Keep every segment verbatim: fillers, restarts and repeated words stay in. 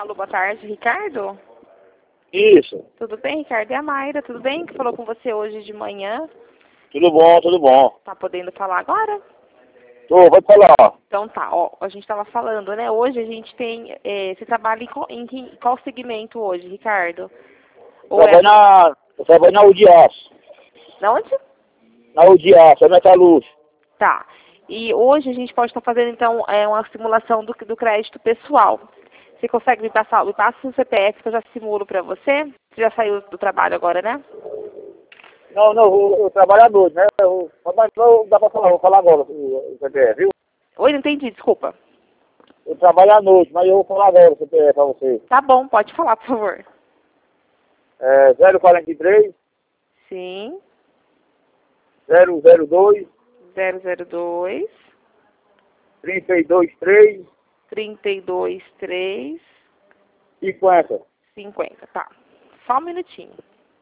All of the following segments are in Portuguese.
Alô, boa tarde, Ricardo? Isso. Tudo bem, Ricardo? É a Mayra, tudo bem? Que falou com você hoje de manhã. Tudo bom, tudo bom. Tá podendo falar agora? Tô, pode falar. Então tá, ó, a gente tava falando, né? Hoje a gente tem, é, você trabalha em qual, em que- qual segmento hoje, Ricardo? Ou Trabalho é... na, eu trabalho na U de Aço. Na onde? Na U de Aço, é metalúrgico. Tá. E hoje a gente pode estar fazendo, então, é, uma simulação do, do crédito pessoal. Você consegue me passar, me passa o C P F que eu já simulo pra você? Você já saiu do trabalho agora, né? Não, não, eu, eu trabalho à noite, né? Eu, mas não dá pra falar, vou falar agora o, o C P F, viu? Oi, não entendi, desculpa. Eu trabalho à noite, mas eu vou falar agora o C P F pra você. Tá bom, pode falar, por favor. É zero quarenta e três, Sim, zero zero dois, zero zero dois, trinta e dois três, trinta e dois, três, cinquenta. cinquenta. Tá. Só um minutinho.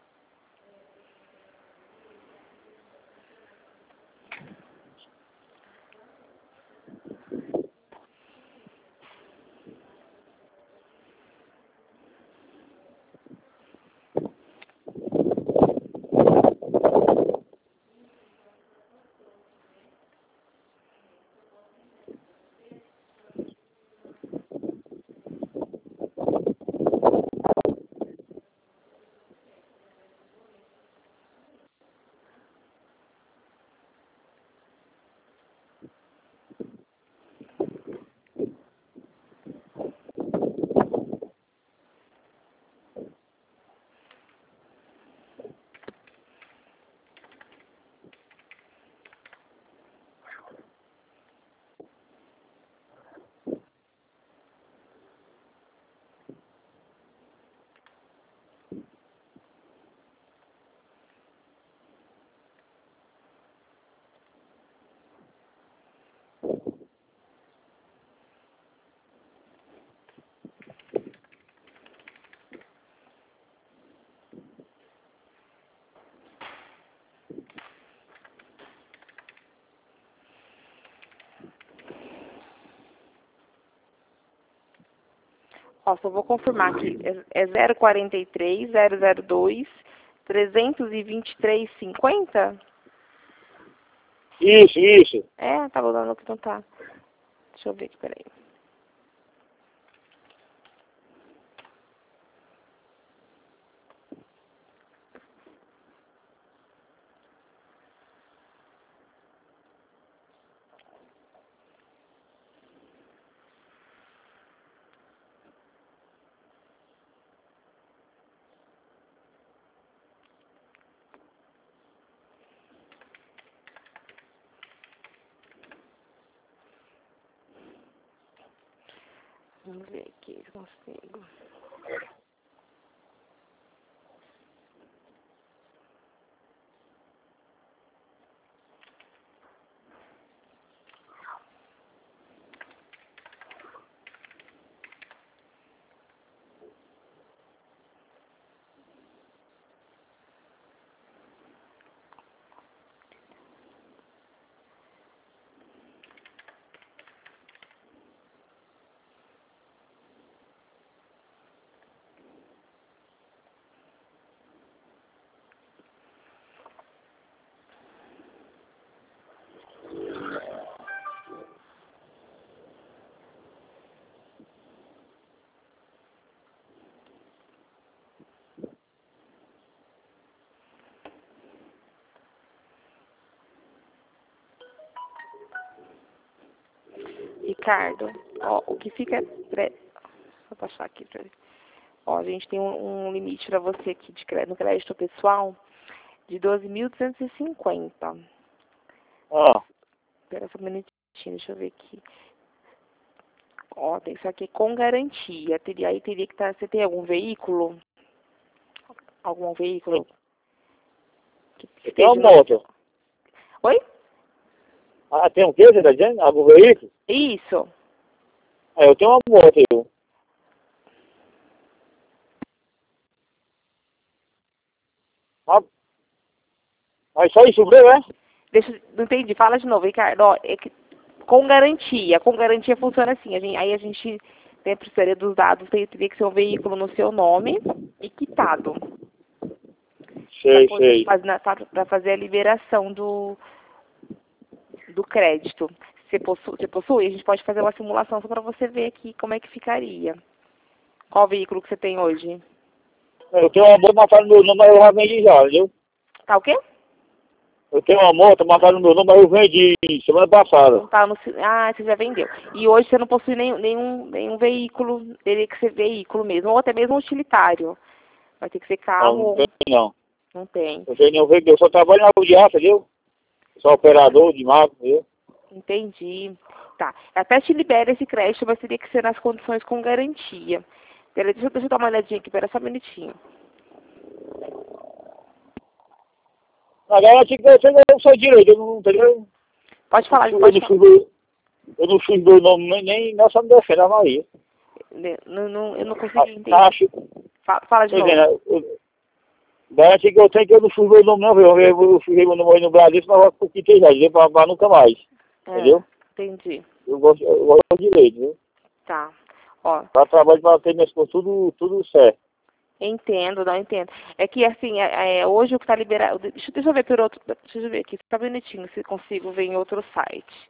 Ó, só vou confirmar aqui. É, é zero quarenta e três, zero zero dois, trezentos e vinte e três, cinquenta? Isso, isso. É, tá dando que não tá. Deixa eu ver aqui, peraí. Vamos ver aqui se consigo. Ricardo, ó, o que fica... Pre... Vou passar aqui pra ele. Ó, a gente tem um, um limite pra você aqui de crédito, no crédito pessoal de doze mil duzentos e cinquenta. Ah, Espera só um minutinho, deixa eu ver aqui. Ó, tem isso aqui com garantia. Teria, aí teria que estar... Você tem algum veículo? Algum veículo? Que eu tenho esteja uma no... moto. Oi? Ah, tem um quê, você tá dizendo? Algum veículo? Isso. É, eu tenho uma moto, eu. Ah, mas só isso mesmo, é? Deixa, não entendi. Fala de novo, Ricardo. Ó, é que com garantia. Com garantia funciona assim. A gente, aí a gente Tem, precisaria dos dados, tem, teria que ser um veículo no seu nome e quitado. Sei, Para sei. fazer, pra fazer a liberação do, do crédito. Você possui, você possui? A gente pode fazer uma simulação só para você ver aqui como é que ficaria. Qual veículo que você tem hoje? Eu tenho uma moto marcada no meu nome, mas eu já vendi já, entendeu? Tá o quê? Eu tenho uma moto marcada no meu nome, mas eu vendi semana passada. Não tá no, ah, você já vendeu. E hoje você não possui nenhum, nenhum, nenhum veículo, teria que ser veículo mesmo, ou até mesmo utilitário. Vai ter que ser carro. Não, não tem não. Não tem. Eu tenho nenhum veículo, eu só trabalho na rua de raça, entendeu? Sou operador de máquina, entendeu? Entendi. Tá. Até te libera esse crédito, mas teria que ser nas condições com garantia. Pera, deixa, eu- deixa eu dar uma olhadinha aqui, pera só um minutinho. Na garantia que eu tenho o seu direito, eu não, entendeu? Pode falar, Eu pode não falar. sujo meu, eu não sujo meu nome, nem, nem nossa me defende a Maria. Ne- Não, não, eu não consegui entender. Acho, Fala, fala de quer novo. dizer, eu, garantia que eu tenho que eu não sujo meu nome não, viu? Eu, eu sujei meu nome aí no Brasil, mas eu vou pro quinto já, entendeu? Pra, pra nunca mais, É, entendeu? entendi. Eu gosto, eu gosto do direito, viu? Tá. Ó, Pra trabalho, pra ter minhas coisas, tudo, tudo certo. entendo, não entendo. É que assim, é, é, hoje o que está liberado. Deixa, deixa eu ver por outro. Deixa eu ver aqui, fica bonitinho se consigo ver em outro site.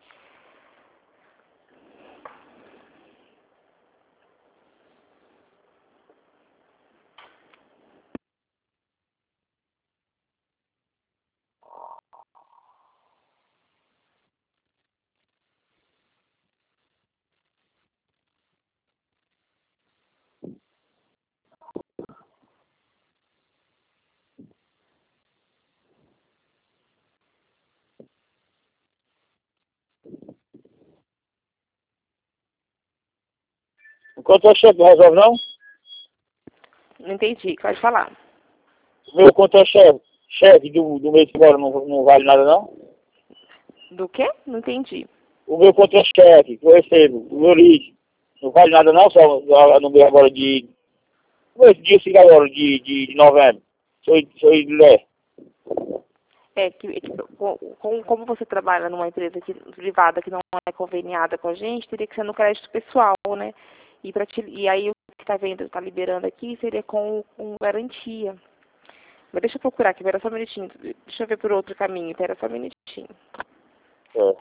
Enquanto é chefe, não resolve não? Não entendi, pode falar. O meu contra-chefe, chefe do, do mês que agora não, não vale nada não? Do quê? Não entendi. O meu contra-chefe, que eu recebo, o meu lead, não vale nada não, só no mês agora de... Esse dia fica agora, de, de, de novembro. Sou, sou Lé. É que, é que com, com- como você trabalha numa empresa que, privada que não é conveniada com a gente, teria que ser no crédito pessoal, né? E, pra te, e aí o que está vendo, está liberando aqui, seria com, com garantia. Mas deixa eu procurar aqui, pera só um minutinho. Deixa eu ver por outro caminho, pera só um minutinho. É.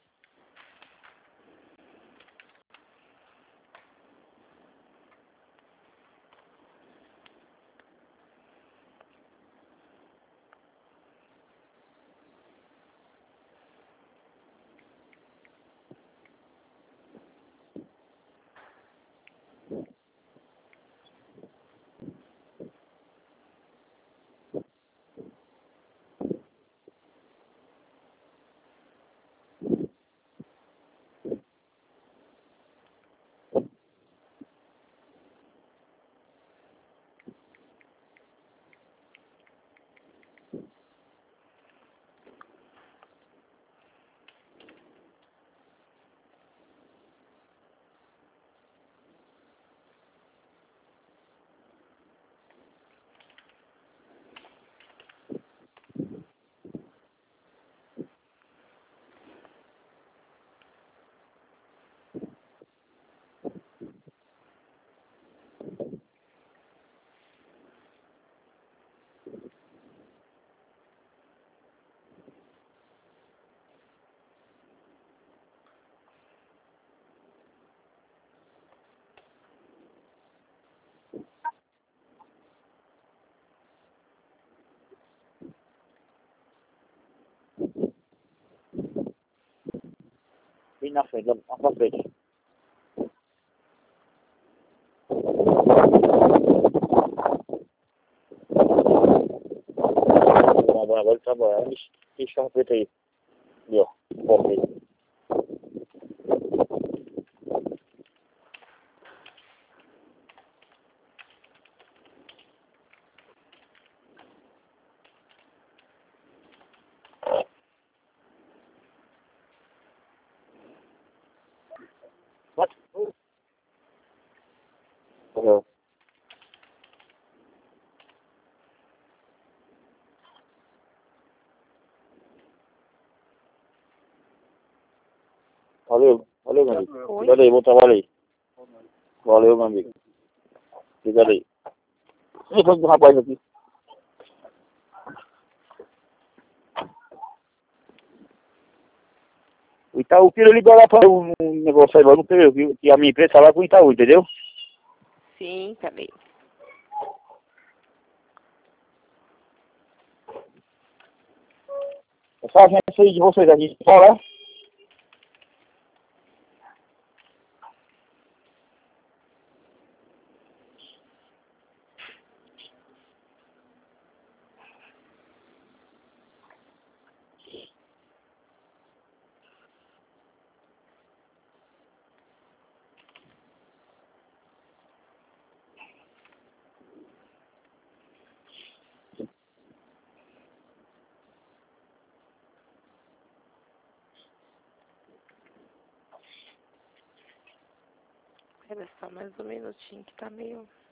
Vem na frente, lá pra frente. Agora, agora ele trabalha. Ixi, ixi, carro preto aí. Ali, ó. Bom, preto. What? Uhum. Valeu, valeu, meu amigo. Oi? Valeu, bom trabalho aí. Valeu, meu amigo. Obrigado aí. Eu vou do rapaz aqui. O Itaú queria liberar para um negócio aí, mas não queria, viu? Que a minha empresa tá lá com o Itaú, entendeu? Sim, também. Essa agência aí de vocês aqui, fora. Espera só mais um minutinho que tá meio...